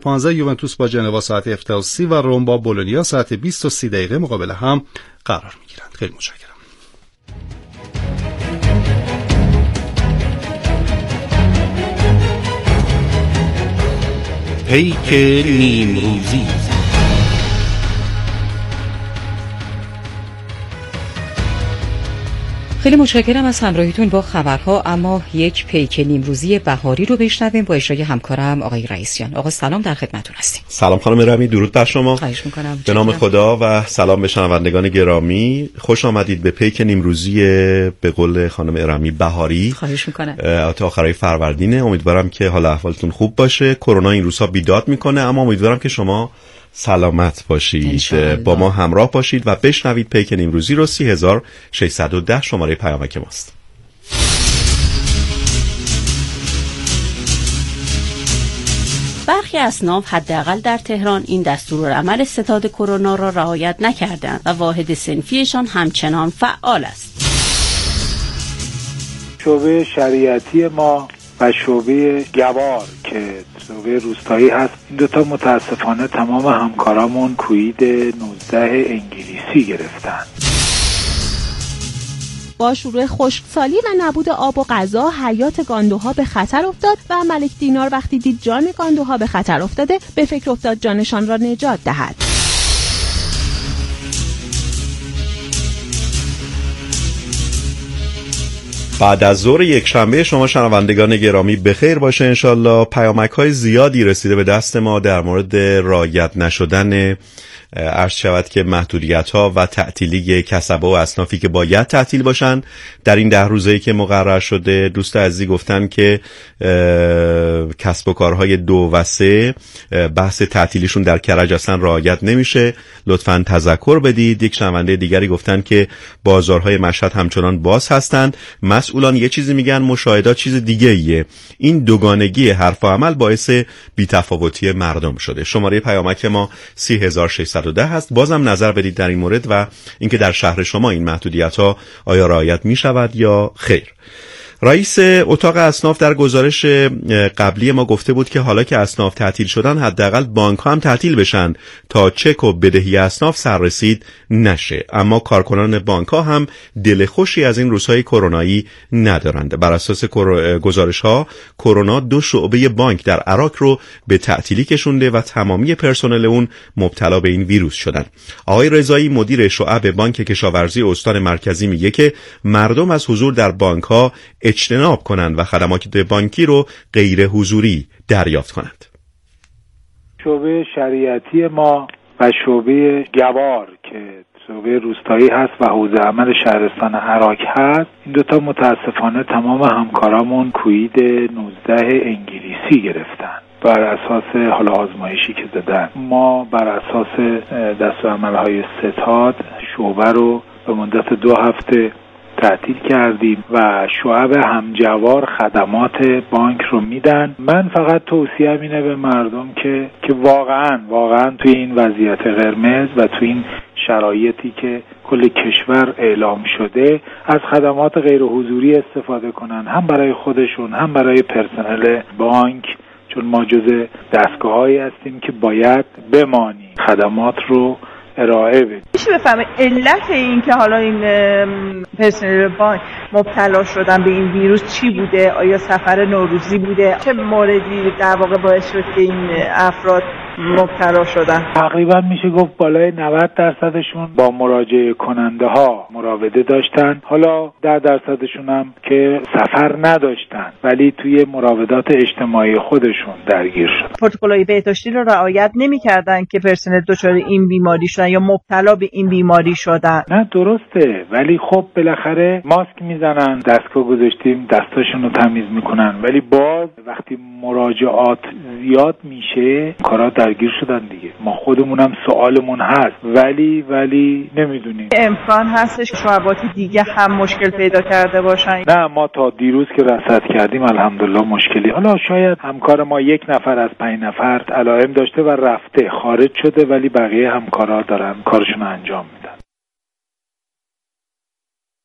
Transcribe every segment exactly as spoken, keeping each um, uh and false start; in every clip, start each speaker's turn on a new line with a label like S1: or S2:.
S1: پانزده یوونتوس با جنوا ساعت هفده و سی و روم با بولونیا ساعت بیست و سی دقیقه مقابل هم قرار میگیرند. خیلی متشکرم.
S2: پیک نیمروزی.
S3: خیلی متشکرم از همراهیتون با خبرها، اما یک پیک نیمروزی بهاری رو بشنویم با اجرای همکارم آقای رئیسیان. آقا سلام، در خدمتتون هستیم.
S4: سلام خانم رمی، درود بر شما.
S3: خواهش می‌کنم.
S4: به نام خدا و سلام به شنوندگان گرامی. خوش آمدید به پیک نیمروزی به قول خانم رمی بهاری.
S3: خواهش می‌کنم.
S4: تا آخرای فروردین. امیدوارم که حال احوالتون خوب باشه. کرونا این روزها بیداد میکنه، اما امیدوارم که شما سلامت باشید، با ما همراه باشید و بشنوید پیک نیمروزی رو. سی هزار و ششصد و ده شماره پیامک ماست.
S5: برخی اصناف حداقل در تهران این دستورالعمل ستاد کرونا را رعایت نکردند و واحد صنفیشان همچنان فعال است.
S6: شعبه شریعتی ما و شعبه گوار که شعبه روستایی هست، این دوتا متاسفانه تمام همکارامون کووید نوزده انگلیسی گرفتن.
S7: با شروع خشکسالی و نبود آب و غذا حیات گاندوها به خطر افتاد و ملک دینار وقتی دید جان گاندوها به خطر افتاده به فکر افتاد جانشان را نجات دهد.
S4: بعد از ظهر یک شنبه شما شنوندگان گرامی بخیر باشه انشالله. پیامک های زیادی رسیده به دست ما در مورد رعایت نشدن عرض شود که محدودیت ها و تعطیلی کسبه و اصنافی که باید تعطیل باشن در این ده روزه‌ای که مقرر شده. دوست عزیزی گفتن که کسب و کارهای دو و سه بحث تعطیلیشون در کرج اصلا رعایت نمیشه، لطفاً تذکر بدید. یک شنونده دیگری گفتن که بازارهای مشهد همچنان باز هستند. مسئولان یه چیزی میگن، مشاهدات چیز دیگه ایه. این دوگانگی حرف و عمل باعث بی‌تفاوتی مردم شده. شماره پیامک ما سی هزار و ششصد و ده هست. بازم نظر بدید در این مورد و اینکه در شهر شما این محدودیت ها آیا رعایت می شود یا خیر. رئیس اتاق اصناف در گزارش قبلی ما گفته بود که حالا که اصناف تعطیل شدن حداقل بانک ها هم تعطیل بشن تا چک و بدهی اصناف سررسید نشه، اما کارکنان بانک ها هم دل خوشی از این روزهای کرونایی ندارند. بر اساس گزارش ها کرونا دو شعبه بانک در عراق رو به تعطیلی کشونده و تمامی پرسنل اون مبتلا به این ویروس شدن. آقای رضایی مدیر شعب بانک کشاورزی استان مرکزی میگه که مردم از حضور در بانک ها اجتناب کنند و خدمات بانکی رو غیر حضوری دریافت کنند.
S6: شعبه شریعتی ما و شعبه گوار که شعبه روستایی هست و حوزه عمل شهرستان عراق هست، این دوتا متاسفانه تمام همکارامون کووید نوزده انگلیسی گرفتن بر اساس حالا آزمایشی که دادن. ما بر اساس دستورالعمل‌های ستاد شعبه رو به مدت دو هفته تعطیل کردیم و شعب همجوار خدمات بانک رو میدن. من فقط توصیه اینه به مردم که که واقعا واقعا توی این وضعیت قرمز و توی این شرایطی که کل کشور اعلام شده از خدمات غیر حضوری استفاده کنن، هم برای خودشون هم برای پرسنل بانک، چون ما جز دستگاه‌هایی هستیم که باید بمانیم خدمات رو ارائه بدیم.
S8: میشه بفهمه علت این که حالا این پرسنل بانک مبتلا شدن به این ویروس چی بوده؟ آیا سفر نوروزی بوده؟ چه موردی در واقع باعث شد که این افراد مبتلا شدن؟
S6: تقریبا میشه گفت بالای نود درصدشون با مراجعه کننده ها مراوده داشتن. حالا ده درصدشون هم که سفر نداشتن ولی توی مراودات اجتماعی خودشون درگیر شد.
S8: پروتکل‌های بهداشتی رو رعایت نمی‌کردن که پرسنل دچار این بیماری شدن یا مبتلا به این بیماری شدن.
S6: نه درسته، ولی خب بالاخره ماسک میزنن، دستگاه گذاشتیم دستاشون رو تمیز میکنن، ولی باز وقتی مراجعات زیاد میشه کارا درگیر شدن دیگه. ما خودمونم سوالمون هست ولی ولی نمیدونیم.
S8: امکان هستش که شعبات دیگه هم مشکل پیدا کرده باشن؟
S6: نه، ما تا دیروز که رصد کردیم الحمدلله مشکلی. حالا شاید همکار ما یک نفر از پنج نفر علائم داشته و رفته خارج شده، ولی بقیه همکارا دارن کارشون انجام میدن.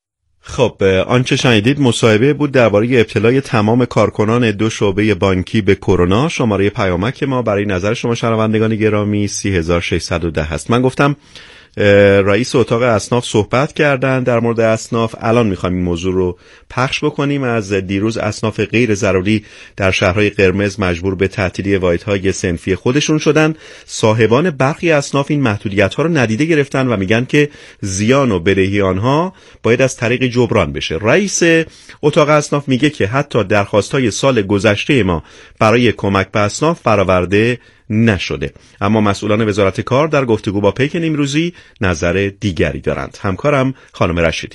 S4: خب آنچه شنیدید مصاحبه بود درباره ابتلای تمام کارکنان دو شعبه بانکی به کرونا. شماره پیامک ما برای نظر شما شنوندگان گرامی سی هزار و ششصد و ده هست. من گفتم رئیس اتاق اصناف صحبت کردن در مورد اصناف. الان میخوایم این موضوع رو پخش بکنیم. از دیروز اصناف غیر ضروری در شهرهای قرمز مجبور به تعطیلی واحدهای صنفی خودشون شدن. صاحبان برخی اصناف این محدودیت‌ها رو ندیده گرفتن و میگن که زیان و بدهی آنها باید از طریق جبران بشه. رئیس اتاق اصناف میگه که حتی درخواست‌های سال گذشته ما برای کمک به اصناف برآورده نشده، اما مسئولان وزارت کار در گفتگو با پیک نیمروزی نظر دیگری دارند. همکارم خانم رشیدی.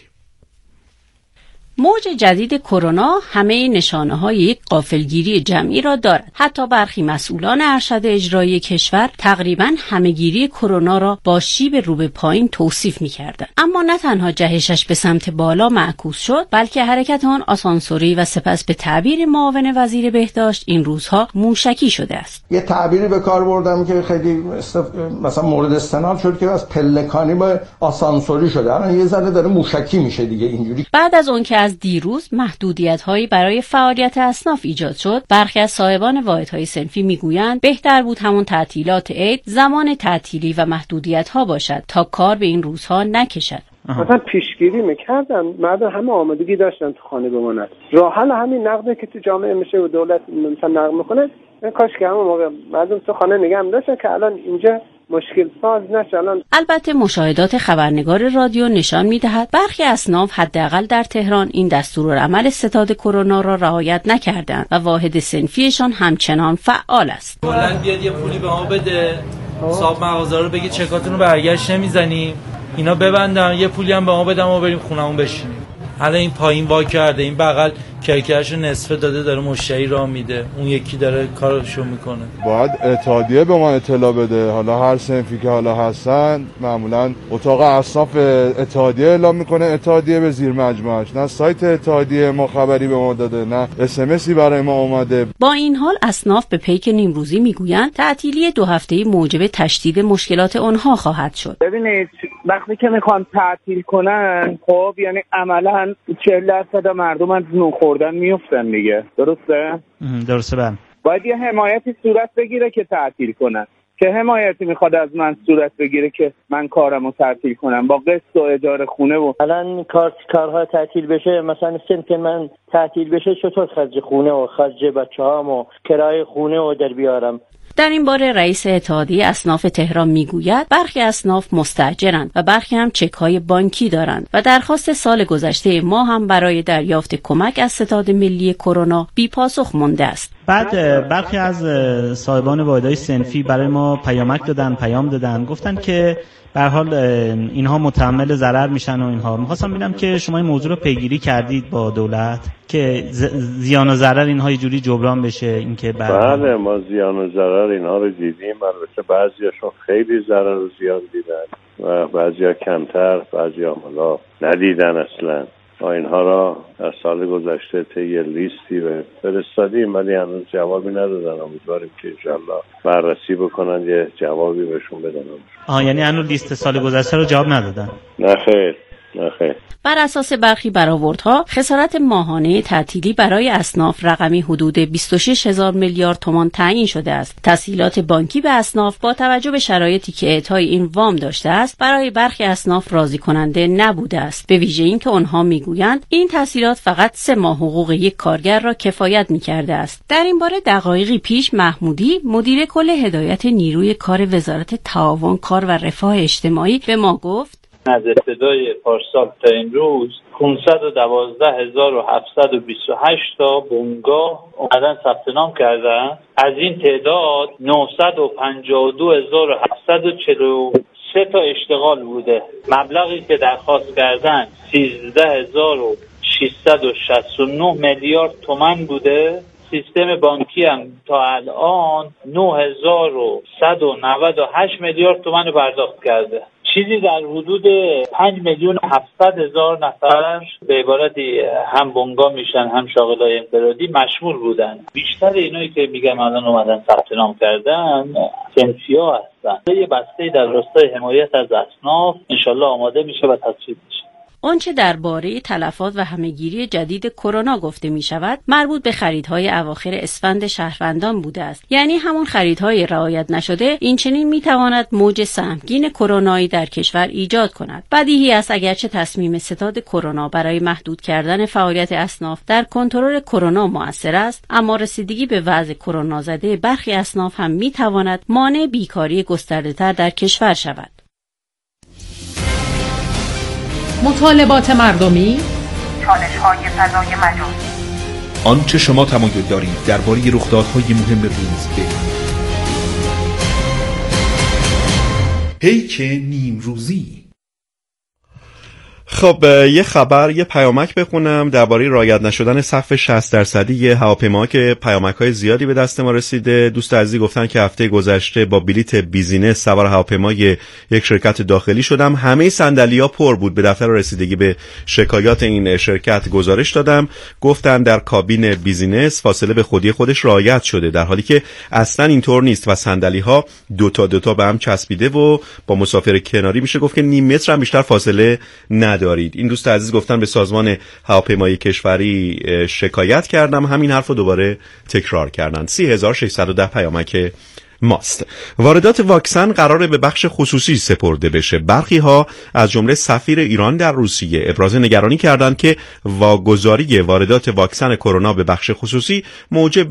S5: موج جدید کرونا همه نشانه‌های یک غافلگیری جمعی را دارد. حتی برخی مسئولان ارشد اجرایی کشور تقریباً همه‌گیری کرونا را با شیب رو به پایین توصیف می‌کردند. اما نه تنها جهشش به سمت بالا معکوس شد، بلکه حرکت آن آسانسوری و سپس به تعبیر معاون وزیر بهداشت این روزها موشکی شده است.
S9: یه تعبیری به کار بردم که خیلی استف... مثلا مورد استناد شد که از پلکانی به آسانسوری شده. الان یه ذره داره موشکی میشه دیگه اینجوری.
S5: بعد از اون که از دیروز محدودیت‌هایی برای فعالیت اصناف ایجاد شد، برخی از صاحبان واحدهای صنفی میگویند بهتر بود همون تعطیلات عید زمان تعطیلی و محدودیت‌ها باشد تا کار به این روزها نکشد.
S10: مثلا پیشگیری میکردن، مردم همه آمادگی داشتن تو خانه بمونن. راه حل همین نقده که تو جامعه میشه و دولت مثلا نقد میکنه، کاش که همون موقع مردم تو خانه نگه می‌داشتن که الان اینجا مشکل ساز نشه. الان
S5: البته مشاهدات خبرنگار رادیو نشان می‌دهد برخی اصناف حداقل در تهران این دستورالعمل ستاد کرونا را رعایت نکردند و واحد صنفیشان همچنان فعال است.
S11: بلند بیاد یه پولی به ما بده، صاحب مغازه رو بگی چکاتون رو برگشت نمیزنیم، اینا ببندن، یه پولی هم به ما بدن ما بریم خونمون بشینیم. حالا این پایین وا کرده، این بغل کرکرشو نصفه داده داره مشتری را میده، اون یکی داره کارشو میکنه.
S12: باید اتحادیه به ما اطلاع بده. حالا هر صنفی که حالا هستن معمولا اتاق اصناف اتحادیه اعلام میکنه، اتحادیه به زیر مجموعش، نه سایت اتحادیه ما خبری به ما داده، نه اس ام اسی برای ما اومده.
S5: با این حال اصناف به پیک نیمروزی میگویند تعطیلی دو هفته‌ای موجب تشدید مشکلات آنها خواهد شد.
S10: ببینید وقتی که میخوان تعطیل کنن، خب یعنی عملاً چهل درصد مردم از نون خوردن میافتن دیگه. درسته؟
S13: درسته. بله.
S10: باید یه حمایتی صورت بگیره که تعطیل کنن. چه حمایتی میخواد از من صورت بگیره که من کارمو تعطیل کنم با قسط و اجاره خونه و
S14: الان کار کارها تعطیل بشه، مثلا سنت من تعطیل بشه، چطور خرج خونه و خرج بچه‌هام و کرایه خونه و در بیارم؟
S5: در این باره رئیس اتحادیه اصناف تهران میگوید برخی اصناف مستاجرند و برخی هم چک‌های بانکی دارند و درخواست سال گذشته ما هم برای دریافت کمک از ستاد ملی کرونا بی پاسخ مانده است.
S13: بعد برخی از صاحبان واحدهای صنفی برای ما پیامک دادن، پیام دادن، گفتن که به هر حال اینها متحمل ضرر میشن و اینها. می‌خواستم ببینم که شما این موضوع رو پیگیری کردید با دولت که زیان و ضرر اینها یه جوری جبران بشه؟ اینکه
S15: بله ما زیان و ضرر اینها رو دیدیم. البته بعضیاشون خیلی ضرر و زیان دیدن و بعضیا کمتر، بعضیا مالا ندیدن اصلا. ما اینها را در سال گذشته طی لیستی به فرستادیم ولی هنوز جوابی ندادن. امیدواریم که انشالله بررسی بکنن یه جوابی بهشون بدن.
S13: آها، یعنی هنوز لیست سال گذشته رو جواب ندادن؟
S15: نه خیر، نه خیر.
S5: بر اساس برخی برآوردها خسارت ماهانه تعطیلی برای اصناف رقمی حدود بیست و شش هزار میلیارد تومان تعیین شده است. تسهیلات بانکی به اصناف با توجه به شرایطی که اعطای این وام داشته است برای برخی اصناف راضی کننده نبوده است، به ویژه اینکه آنها میگویند این تسهیلات فقط سه ماه حقوق یک کارگر را کفایت میکرده است. در این باره دقایقی پیش محمودی مدیر کل هدایت نیروی کار وزارت تعاون، کار و رفاه اجتماعی به ما گفت
S16: از ابتدای پارسال تا این روز پانصد و دوازده هزار و هفتصد و بیست و هشت تا بنگاه اومدن ثبت نام کردن. از این تعداد نهصد و پنجاه و دو هزار و هفتصد و چهل و سه تا اشتغال بوده. مبلغی که درخواست کردن سیزده هزار و ششصد و شصت و نه میلیارد تومان بوده. سیستم بانکی هم تا الان نه هزار و صد و نود و هشت میلیارد تومان پرداخت کرده. چیزی در حدود پنج میلیون و هفتصد هزار نفر به عبارتی هم بنگاه میشن هم شاغلای انفرادی مشمول بودن. بیشتر اینایی که میگم الان اومدن ثبت نام کردن صنفی‌ها هستن. یه بسته در راستای حمایت از اصناف انشالله آماده میشه و تصویب میشه.
S5: آنچه درباره تلفات و همهگیری جدید کرونا گفته می شود مربوط به خریدهای اواخر اسفند شهروندان بوده است. یعنی همون خریدهای رعایت نشده این چنین می تواند موج سهمگین کرونایی در کشور ایجاد کند. بدیهی است اگرچه تصمیم ستاد کرونا برای محدود کردن فعالیت اصناف در کنترل کرونا مؤثر است، اما رسیدگی به وضع کرونا زده برخی اصناف هم می تواند مانع بیکاری گسترده‌تر در کشور شود.
S17: مطالبات مردمی،
S18: چالش‌های فضای مجازی،
S2: آنچه شما تمایل دارید درباره رخدادهای مهم روز بدانید. پیک نیمروزی.
S4: خب یه خبر یه پیامک بخونم درباره رعایت نشدن سقف شصت درصدی هواپیما که پیامک‌های زیادی به دست ما رسیده. دوست عزیزی گفتن که هفته گذشته با بلیت بیزینس سوار هواپیمای یک شرکت داخلی شدم، همه صندلی‌ها پر بود. به دفتر رسیدگی به شکایات این شرکت گزارش دادم، گفتن در کابین بیزینس فاصله به خودی خودش رعایت شده، در حالی که اصلا اینطور نیست و صندلی‌ها دو تا دو تا به هم چسبیده و با مسافر کناری میشه گفت که نیم متر هم بیشتر فاصله ندارید. این دوست عزیز گفتن به سازمان هواپیمایی کشوری شکایت کردم، همین حرف رو دوباره تکرار کردن. سی هزار و ششصد و ده پیامک ماست. واردات واکسن قراره به بخش خصوصی سپرده بشه. برخی ها از جمله سفیر ایران در روسیه ابراز نگرانی کردند که واگذاری واردات واکسن کرونا به بخش خصوصی موجب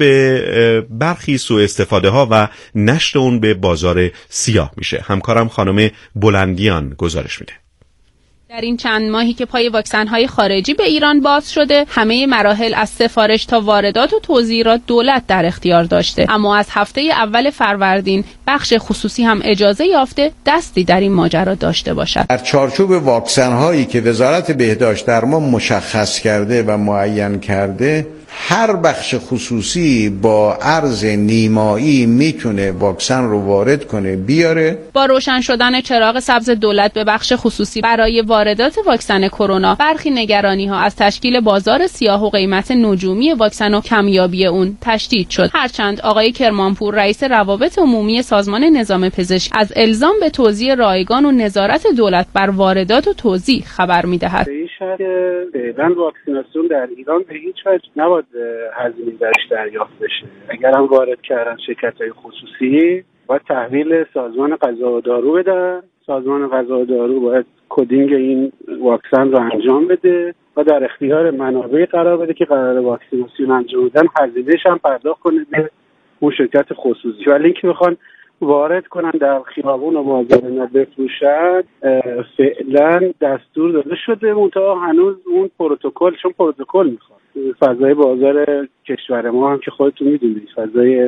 S4: برخی سوء استفاده ها و نشر اون به بازار سیاه میشه. همکارم خانم بلندیان گزارش میده.
S7: در این چند ماهی که پای واکسن‌های خارجی به ایران باز شده، همه مراحل از سفارش تا واردات و توزیع را دولت در اختیار داشته، اما از هفته اول فروردین بخش خصوصی هم اجازه یافته دستی در این ماجرا داشته باشد.
S19: در چارچوب واکسن‌هایی که وزارت بهداشت در ما مشخص کرده و معین کرده، هر بخش خصوصی با ارز نیمایی میتونه واکسن رو وارد کنه بیاره.
S7: با روشن شدن چراغ سبز دولت به بخش خصوصی برای واردات واکسن کرونا، برخی نگرانی ها از تشکیل بازار سیاه و قیمت نجومی واکسن و کمیابی اون تشدید شد. هرچند آقای کرمانپور رئیس روابط عمومی سازمان نظام پزشک از الزام به توزیع رایگان و نظارت دولت بر واردات و توزیع خبر میدهد.
S10: فعلا واکسیناسیون در ایران به هیچ وجه نباید هزینه درش دریافت بشه. اگر هم وارد کردن شرکت‌های خصوصی باید تحویل سازمان غذا و دارو بدن. سازمان غذا و دارو باید کدینگ این واکسن رو انجام بده و در اختیار منابع قرار بده که قرار واکسیناسیون انجام بدن هزینه‌اش هم پرداخت کنه به اون شرکت خصوصی. ولی اینکه بخوان وارد کنن در خیابون و بازار اینا بفروشن، فعلا دستور داده شده، منتها هنوز اون پروتکل، چون پروتکل میخواد. فضای بازار کشور ما هم که خودتون میدونید فضای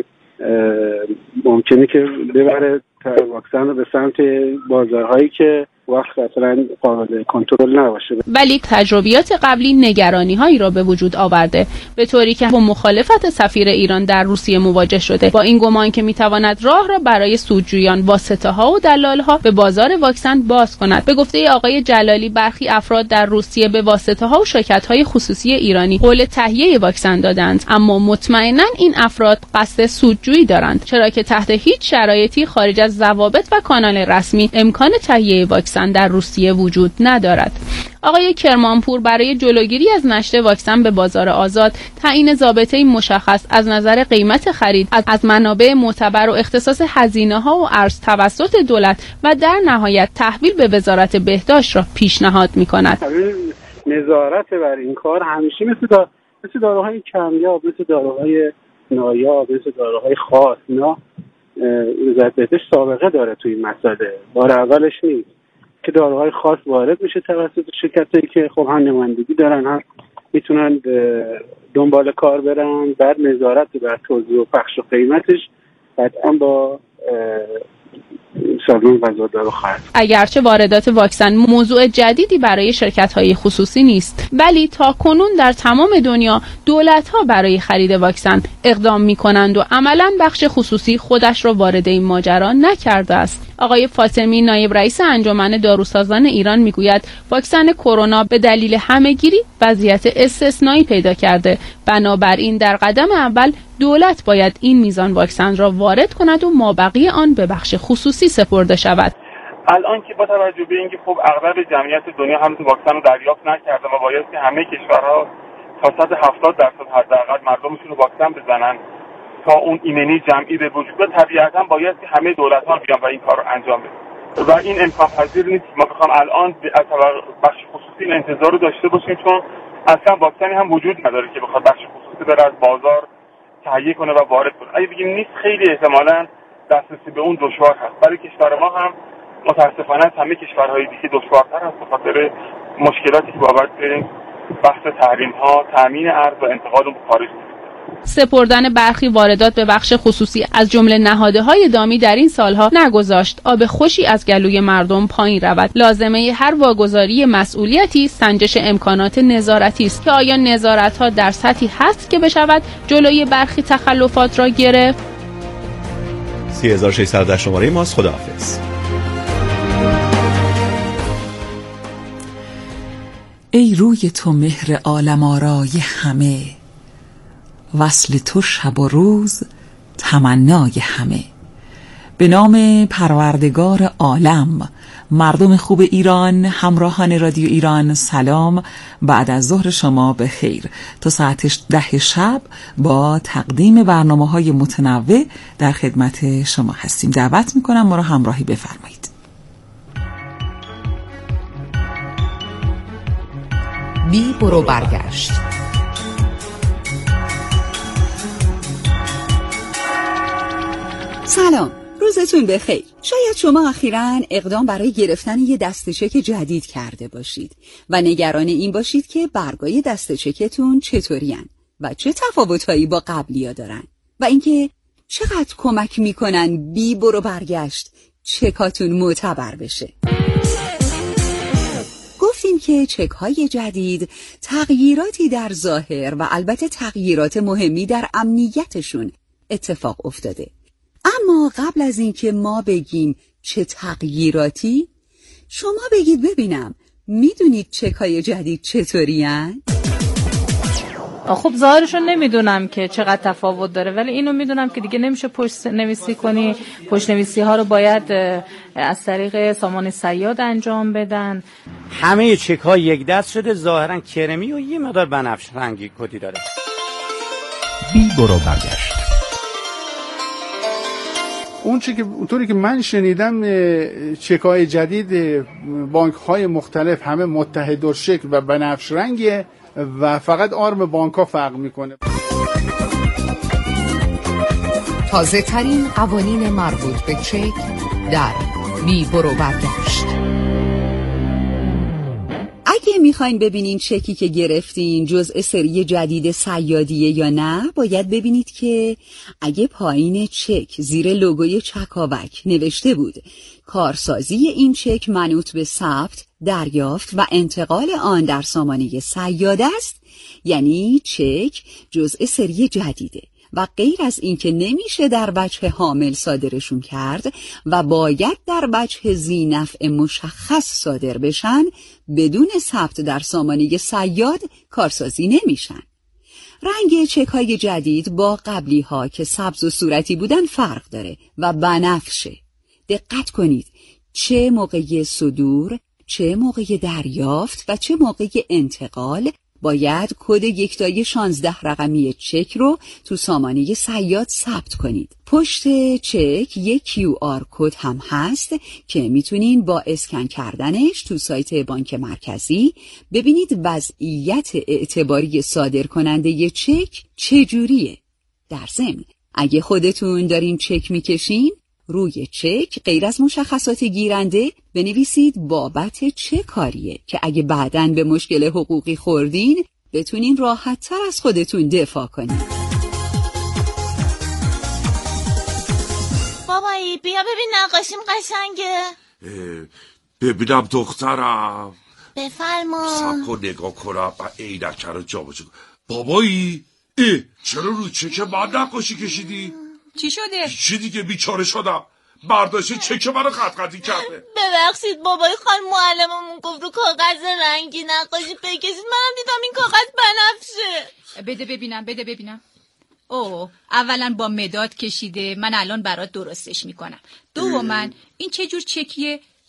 S10: ممکنه که ببره واکسن رو به سمت بازارهایی که وقت اصلا قابل کنترل نباشه.
S7: ولی تجربیات قبلی نگرانی هایی را به وجود آورده، به طوری که با مخالفت سفیر ایران در روسیه مواجه شده، با این گمان که میتواند راه را برای سودجویان، واسطه ها و دلال ها به بازار واکسن باز کند. به گفته آقای جلالی، برخی افراد در روسیه به واسطه ها و شرکت های خصوصی ایرانی قول تهیه واکسن دادند، اما مطمئنا این افراد قصد سودجویی دارند، چرا که تحت هیچ شرایطی خارج از ضوابط و کانال رسمی امکان تهیه واکسن در روسیه وجود ندارد. آقای کرمانپور برای جلوگیری از نشر واکسن به بازار آزاد، تعیین ضابطه‌ای مشخص از نظر قیمت خرید از منابع معتبر و اختصاص هزینه‌ها و ارز توسط دولت و در نهایت تحویل به وزارت بهداشت را پیشنهاد می‌کند.
S10: نظارت بر این کار همیشه مثل دا... مثل داروهای کمیاب، مثل داروهای نایاب، مثل داروهای خاص، اینا وزارت بهداشت سابقه داره توی این مسئله. بار اولش نیست که داروهای خاص وارد میشه توسط شرکتایی که خب هم نمایندگی دارن، هم میتونن دنبال کار برن. بعد نظارت بر توزیع و پخش و قیمتش قطعا با سازمان غذا و دارو خواهد.
S7: اگرچه واردات واکسن موضوع جدیدی برای شرکت‌های خصوصی نیست، ولی تا کنون در تمام دنیا دولت‌ها برای خرید واکسن اقدام می‌کنند و عملاً بخش خصوصی خودش را وارد این ماجرا نکرده است. آقای فاطمی نایب رئیس انجمن داروسازان ایران میگوید واکسن کرونا به دلیل همه‌گیری وضعیت استثنایی پیدا کرده. بنابراین در قدم اول دولت باید این میزان واکسن را وارد کند و مابقی آن به بخش خصوصی سپرده شود.
S20: الان که با توجه به اینکه خب اغلب جمعیت دنیا هم واکسن رو دریافت نکرده و بایستی همه کشورها تا صد و هفتاد درصد حداقل مردمشون رو واکسن بزنن تا اون ایمنی جمعی به وجود بیاد، طبیعتا بایستی همه دولت‌ها بیان و این کار رو انجام بدن و این امکان پذیر نیست. ما بخوام الان از بخش خصوصی این انتظار رو داشته باشیم، چون اصلا واکسنی هم وجود نداره که بخواد بخش خصوصی بره از بازار تهیه کنه و وارد کنه. اگه بگیم نیست، خیلی احتمالاً دسترسی به اون دشوار هست. برای کشور ما هم متاسفانه از همه کشورهای دیگه دشوارتر هست به خاطر مشکلاتی که بابت بحث تحریم‌ها، تامین ارز و انتقال اون به خارج.
S7: سپردن برخی واردات به بخش خصوصی از جمله نهادهای دامی در این سالها نگذاشت آب خوشی از گلوی مردم پایین رود. لازمه هر واگذاری مسئولیتی سنجش امکانات نظارتی است که آیا نظارت‌ها در سطحی هست که بشود جلوی برخی تخلفات را گرفت.
S4: سی هزار و ششصد و ده شماره ماست. خداحافظ.
S21: ای روی تو مهر عالم آرای همه، وصل تو شب و روز تمنای همه. به نام پروردگار عالم، مردم خوب ایران، همراهان رادیو ایران، سلام. بعد از ظهر شما به خیر. تا ساعت ده شب با تقدیم برنامه‌های متنوع در خدمت شما هستیم. دعوت میکنم ما را همراهی بفرمایید.
S17: بی برو برگشت.
S22: سلام، روزتون بخیر. شاید شما اخیراً اقدام برای گرفتن یه دسته چک جدید کرده باشید و نگران این باشید که برگای دسته چکتون چطورین و چه تفاوتایی با قبلی‌ها دارن و اینکه چقدر کمک میکنن بی برو برگشت چکاتون معتبر بشه. گفتیم که چک‌های جدید تغییراتی در ظاهر و البته تغییرات مهمی در امنیتشون اتفاق افتاده. اما قبل از اینکه ما بگیم چه تغییراتی، شما بگید ببینم میدونید چک‌های جدید چطورین؟
S23: خب ظاهرشون نمیدونم که چقدر تفاوت داره، ولی اینو میدونم که دیگه نمیشه پشت نویسی کنی. پشت نویسی ها رو باید از طریق سامان صیاد انجام بدن.
S24: همه چک ها یک دست شده، ظاهرا کرمی و یه مقدار بنفش رنگی کدی داره.
S2: بی برو برگشت.
S25: اون چی که اونطوری که من شنیدم چک‌های جدید بانک‌های مختلف همه متحدالشکل و بنفش رنگه و فقط آرم بانک‌ها فرق میکنه.
S17: تازه ترین قوانین مربوط به چک در بی برو برگشت.
S22: اگه میخواین ببینین چکی که گرفتین جزء سری جدید صیادیه یا نه، باید ببینید که اگه پایین چک زیر لوگوی چکاوک نوشته بود کارسازی این چک منوط به ثبت، دریافت و انتقال آن در سامانه صیاد است، یعنی چک جزء سری جدیده و غیر از این که نمیشه در وجه حامل صادرشون کرد و باید در وجه ذی نفع مشخص صادر بشن، بدون ثبت در سامانه صیاد کارسازی نمیشن. رنگ چک‌های جدید با قبلی ها که سبز و صورتی بودن فرق داره و بنفشه. دقت کنید، چه موقع صدور، چه موقع دریافت و چه موقع انتقال باید کد یکتای شانزده رقمی چک رو تو سامانه صیاد ثبت کنید. پشت چک یک کیو آر کد هم هست که میتونین با اسکن کردنش تو سایت بانک مرکزی ببینید وضعیت اعتباری صادر کننده چک چجوریه. در ضمن اگه خودتون دارین چک میکشین، روی چک غیر از مشخصات گیرنده بنویسید بابت چه کاریه که اگه بعداً به مشکل حقوقی خوردین بتونین راحت تر از خودتون دفاع کنین.
S26: بابایی بیا ببین نقاشیم قشنگه.
S27: ببینم دخترم.
S26: بفرما.
S27: سب کن نگاه کنم و عینک رو جا بجا. بابایی اه چرا رو چک من نقاشی کشیدی؟
S26: چی شده؟
S27: چی دیگه بیچاره شدم. برداشته چک منو خط خطی کرده.
S26: ببخشید بابای خانم معلممون گفت رو کاغذ رنگی نقاشی بکشید، منم دیدم این کاغذ بنفشه.
S28: بده ببینم بده ببینم. اوه اولا با مداد کشیده، من الان برات درستش میکنم. دوما این چه جور چکیه؟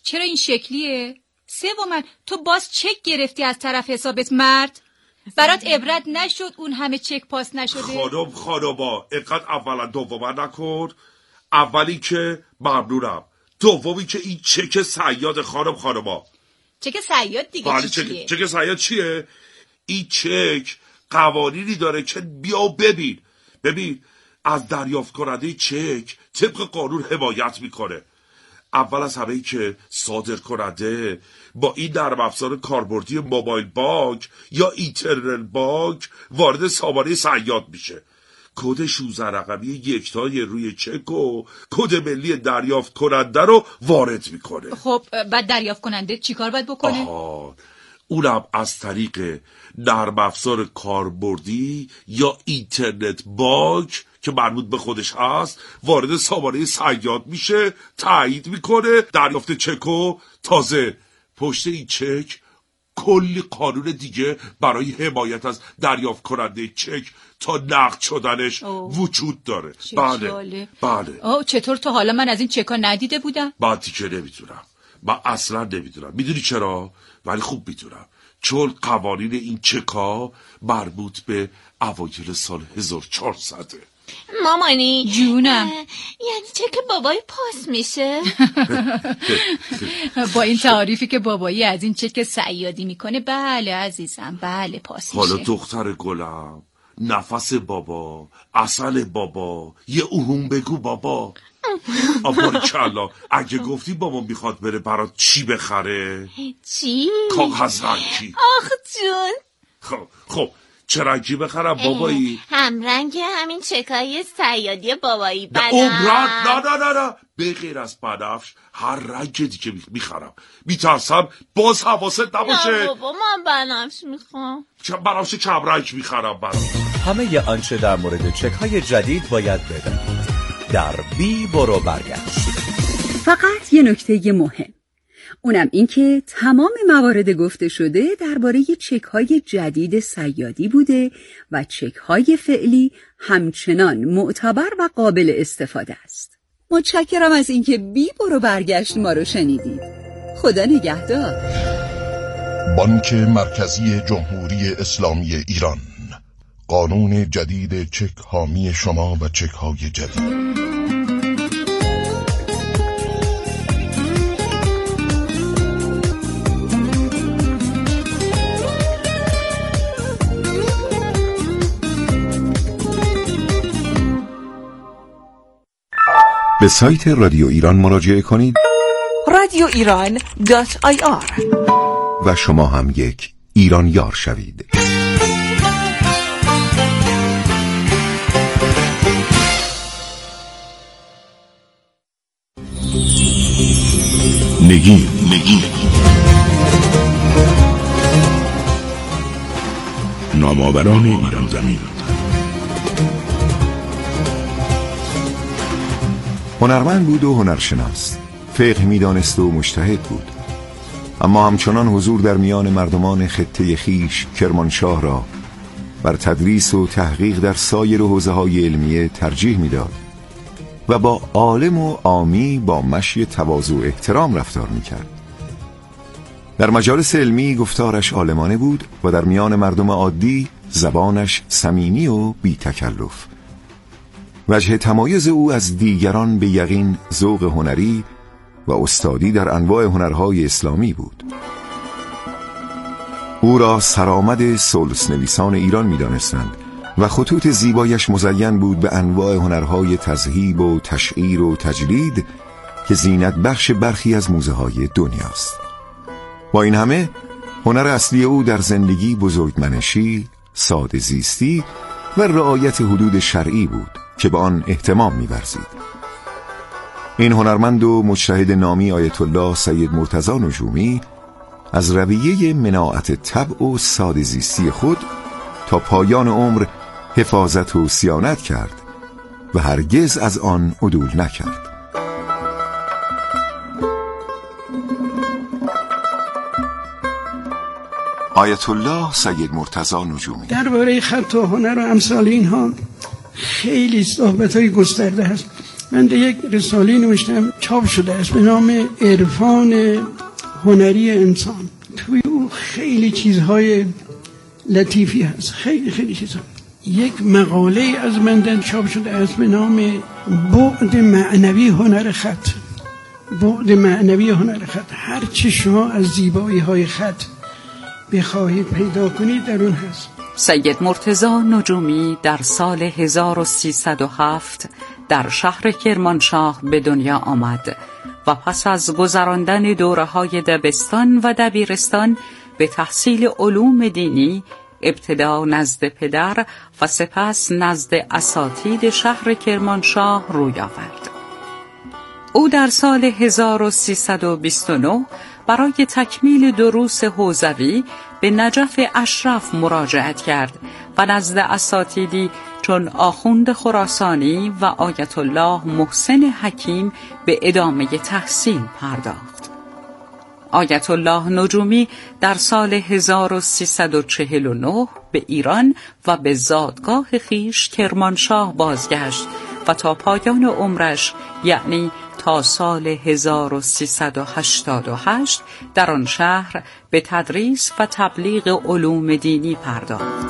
S28: چرا این شکلیه؟ سومن تو باز چک گرفتی از طرف حسابت مرد؟ برات عبرت نشد اون همه چک پاس نشده؟
S27: خانم خانوما اینقدر اولا دوما نکن. اولی که ممنونم، دومی که این چک صیاد خانم خانوما.
S28: چک صیاد دیگه
S27: بله
S28: چی
S27: چک...
S28: چیه؟
S27: چک صیاد چیه؟ این چک قوانینی داره که بیا ببین ببین از دریافت کننده چک طبق قانون حمایت میکنه. اول از همه ای که صادر کننده با این نرم افزار کاربردی موبایل بانک یا اینترنت بانک وارد سامانه صیاد میشه. کد شانزده رقمی یکتای روی چک و کد ملی دریافت کننده رو وارد میکنه.
S28: خب بعد دریافت کننده چیکار باید بکنه؟
S27: آها، اونم از طریق نرم افزار کاربردی یا اینترنت بانک که مربوط به خودش هست وارد سامانه صیاد میشه، تایید میکنه دریافت چکو. تازه پشت این چک کلی قانون دیگه برای حمایت از دریافت کننده چک تا نقد شدنش اوه. وجود داره. بله بله.
S28: آه چطور تو حالا من از این چکا ندیده بودم؟
S27: من دیگه نمیدونم، من اصلا نمیدونم. میدونی چرا؟ ولی خوب میدونم، چون قوانین این چکا مربوط به اوایل سال هزار و چهارصد.
S26: مامانی
S28: جونم،
S26: یعنی چک بابایی پاس میشه؟
S28: با این تعریفی که بابایی از این چک صیادی میکنه بله عزیزم، بله پاس میشه.
S27: حالا دختر گلم، نفس بابا، اصل بابا، یه اهم بگو بابا. آباریکلا، اگه گفتی بابا میخواد بره برات چی بخره؟
S26: چی؟
S27: کاغذ رنگی.
S26: آخ جون.
S27: خب خب چه رنگی بخرم بابایی؟
S26: همرنگ همین چکای صیادی بابایی.
S27: نه عمران، نه نه نه نه به غیر از بنفش هر رنگ دیگه میخرم. میترسم باز حواست نباشه.
S26: نه بابا من بنفش میخوام.
S27: بنفش کم رنگ میخرم برات.
S1: همه آنچه در مورد چک‌های جدید باید بدانید در بی برو برگشت.
S22: فقط یه نکته مهم، اونم این که تمام موارد گفته شده درباره چک‌های جدید صیادی بوده و چک‌های فعلی همچنان معتبر و قابل استفاده است. متشکرم از اینکه بی برو برگشت ما رو شنیدید. خدا نگهدار.
S3: بانک مرکزی جمهوری اسلامی ایران، قانون جدید چک حامی شما و چک‌های جدید.
S6: به سایت رادیو ایران مراجعه کنید
S21: رادیو ایران دات آی آر
S6: و شما هم یک ایران یار شوید. نگین نگین
S27: نامآوران ایران زمین.
S6: هنرمند بود و هنرشناس، فقه می‌دانست و مجتهد بود، اما همچنان حضور در میان مردمان خطه خیش کرمانشاه را بر تدریس و تحقیق در سایر حوزه‌های علمیه ترجیح می‌داد و با عالم و عامی با مشی تواضع و احترام رفتار می‌کرد. در مجالس علمی گفتارش عالمانه بود و در میان مردم عادی زبانش صمیمی و بی تکلف. وجه تمایز او از دیگران به یقین ذوق هنری و استادی در انواع هنرهای اسلامی بود. او را سرآمد سلس نویسان ایران می‌دانستند و خطوط زیبایش مزین بود به انواع هنرهای تذهیب و تشعیر و تجلید که زینت بخش برخی از موزه‌های دنیاست. با این همه هنر اصلی او در زندگی بزرگمنشی، ساده زیستی و رعایت حدود شرعی بود که به آن اهتمام می‌ورزید. این هنرمند و مجتهد نامی آیت الله سید مرتضی نجومی از رویه مناعت طبع و ساده زیستی خود تا پایان عمر حفاظت و صیانت کرد و هرگز از آن عدول نکرد. آیت الله سید مرتضی نجومی
S8: درباره خط و هنر و امثال اینها خیلی صحبت‌های گسترده هست. من در یک رساله نوشتم چاپ شده است به نام عرفان هنری انسان. توی او خیلی چیزهای لطیفی هست، خیلی خیلی چیزها. یک مقاله از من چاپ شده است به نام بعد معنوی هنر خط. بعد معنوی هنر خط، هر چی شما از زیبایی های خط بخواهید پیدا کنید در اون هست.
S21: سید مرتضی نجومی در سال هزار و سیصد و هفت در شهر کرمانشاه به دنیا آمد و پس از گذراندن دوره‌های دبستان و دبیرستان به تحصیل علوم دینی ابتدا نزد پدر و سپس نزد اساتید شهر کرمانشاه روی آورد. او در سال هزار و سیصد و بیست و نه برای تکمیل دروس حوزوی به نجف اشرف مراجعت کرد و نزد اساتیدی چون آخوند خراسانی و آیت الله محسن حکیم به ادامه تحصیل پرداخت. آیت الله نجومی در سال هزار و سیصد و چهل و نه به ایران و به زادگاه خیش کرمانشاه بازگشت و تا پایان عمرش یعنی تا سال هزار و سیصد و هشتاد و هشت در آن شهر به تدریس و تبلیغ علوم دینی پرداخت.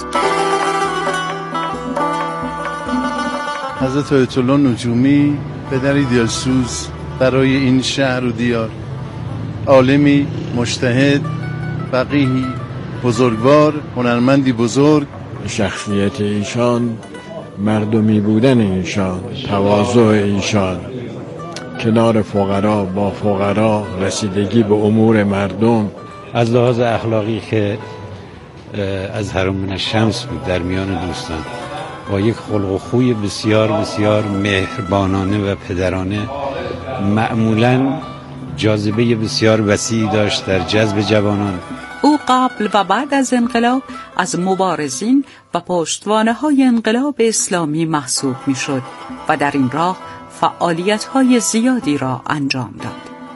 S25: حضرت آیت الله نجومی پدری دلسوز برای این شهر و دیار، عالمی مجتهد، فقیهی بزرگوار، هنرمندی بزرگ.
S5: شخصیت ایشان، مردمی بودن ایشان، تواضع ایشان، کنار فقرا با فقرا، رسیدگی به امور مردم.
S9: از لحاظ اخلاقی که از هرم من الشمس بود در میان دوستان، با یک خلق و خوی بسیار بسیار مهربانانه و پدرانه، معمولاً جاذبه بسیار وسیعی داشت در جذب جوانان.
S21: او قبل و بعد از انقلاب از مبارزین و پشتوانه‌های انقلاب اسلامی محسوب می‌شد و در این راه فعالیت‌های زیادی را انجام داد.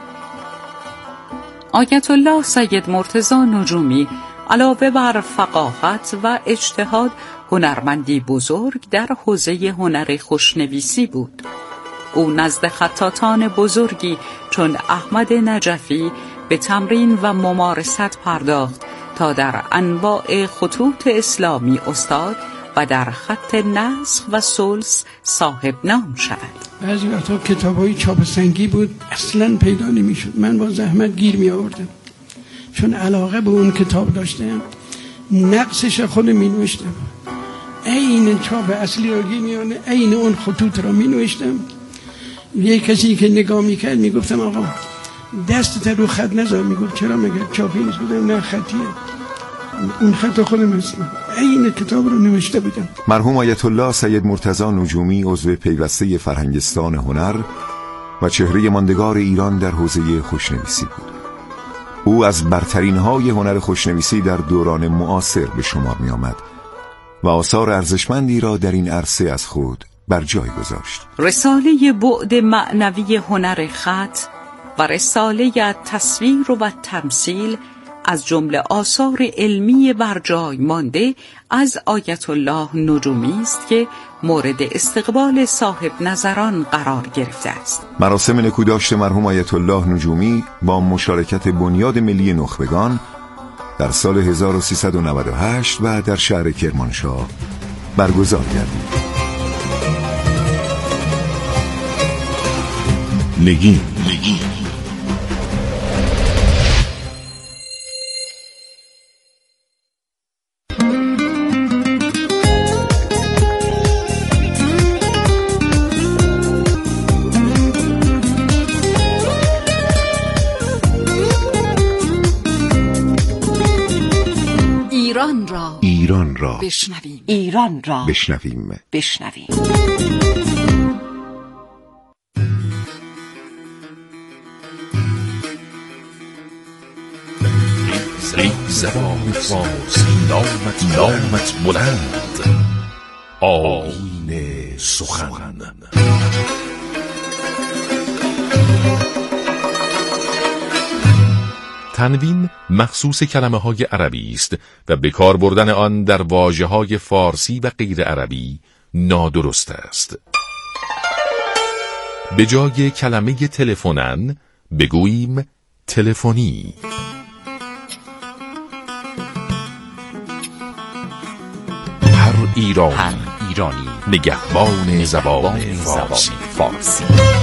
S21: آیت الله سید مرتضی نجومی علاوه بر فقاهت و اجتهاد، هنرمندی بزرگ در حوزه هنر خوشنویسی بود. او نزد خطاطان بزرگی چون احمد نجفی به تمرین و ممارست پرداخت تا در انواع خطوط اسلامی استاد و در خط نسخ و ثلث صاحب نام شود.
S8: بعضی وقتا کتاب‌های چاپ سنگی بود، اصلاً پیدا نمی‌شد. من با زحمت گیر می‌آوردم چون علاقه به اون کتاب داشتم. نقصش خود می‌نوشتم، عین چاپ اصلی را می‌آوردم، عین اون خطوط را می‌نوشتم. یه کسی که نگاه میکرد میگفتم آقا دستت رو خط نذار، میگفت چرا؟ مگه چاپی نیست؟ بودم نه خطیه، اون خط خودم هستم، این کتاب رو نوشته بودم.
S6: مرحوم آیت الله سید مرتضی نجومی عضو پیوسته فرهنگستان هنر و چهره ماندگار ایران در حوزه خوشنویسی بود. او از برترین های هنر خوشنویسی در دوران معاصر به شمار می آمد و آثار ارزشمندی را در این عرصه از خود بر جای گذاشت.
S21: رساله بعد معنوی هنر خط و رساله تصویر و تمثیل از جمله آثار علمی بر جای مانده از آیت الله نجومی است که مورد استقبال صاحب نظران قرار گرفته است.
S6: مراسم نکوداشت مرحوم آیت الله نجومی با مشارکت بنیاد ملی نخبگان در سال هزار و سیصد و نود و هشت و در شهر کرمانشاه برگزار گردید.
S3: نگین نگین
S21: ایران را
S6: ایران را
S21: بشنویم ایران را
S6: بشنویم
S21: بشنویم
S3: ای زبان فارسی نامت نامت بلند، آیین سخن.
S11: تنوین مخصوص کلمه های عربی است و به کار بردن آن در واژه های فارسی و غیر عربی نادرست است. به جای کلمه تلفنن بگوییم تلفنی.
S3: هر ایرانی, هر ایرانی نگهبان زبان فارسی. فارسی.